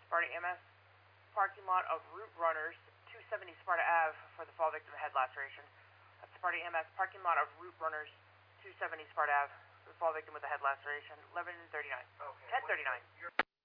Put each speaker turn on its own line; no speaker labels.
Sparta EMS, parking lot of Route Runners, 270 Sparta Ave for the fall victim of head laceration. That's Sparta EMS, parking lot of Route Runners, 270 Sparta Ave for the fall victim with a head laceration, 11:39.
Okay.
10:39.